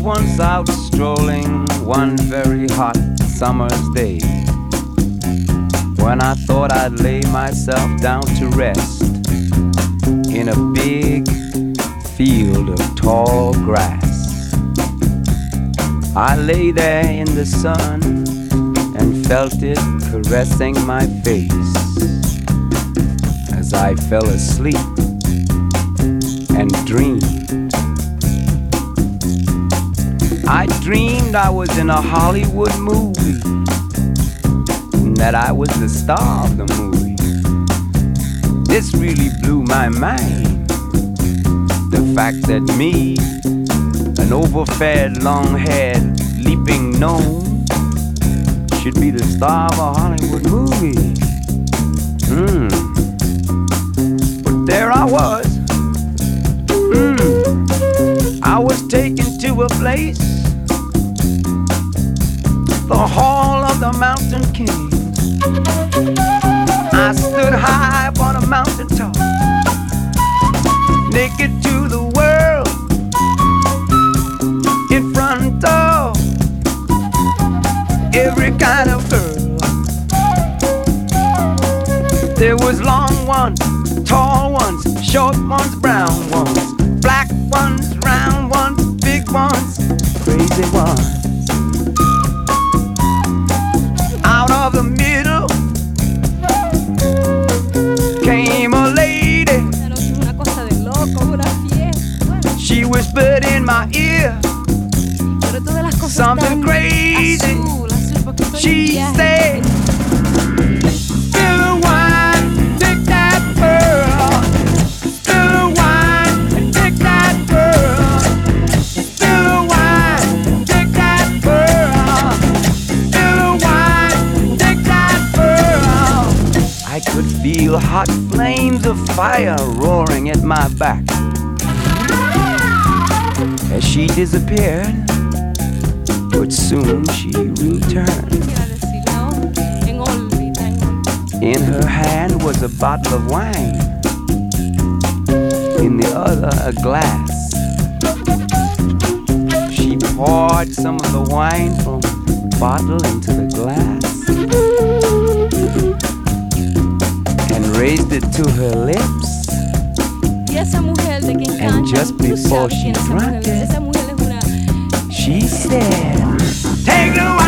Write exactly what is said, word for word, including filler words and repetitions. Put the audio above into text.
once out strolling one very hot summer's day, when I thought I'd lay myself down to rest in a big field of tall grass. I lay there in the sun and felt it caressing my face as I fell asleep and dreamed. I dreamed I was in a Hollywood movie, and that I was the star of the movie. This really blew my mind, the fact that me, an overfed, long-haired, leaping gnome, should be the star of a Hollywood movie. Hmm. But there I was. Hmm. I was taken to a place, the Hall of the Mountain King. I stood high upon a mountain top, naked to the world, in front of every kind of girl. There was long ones, tall ones, short ones, brown ones, black ones, round ones, big ones, crazy ones. Out of the middle came a lady. She whispered in my ear something crazy. She said, spill the wine, take that pearl. Spill the wine and take that pearl. Spill the wine, take that pearl. Spill the wine, take that pearl. I could feel hot flames of fire roaring at my back as she disappeared, but soon she returned. In her hand was a bottle of wine, in the other a glass. She poured some of the wine from the bottle into the glass and raised it to her lips. And just before she drank it, she said, take the wine.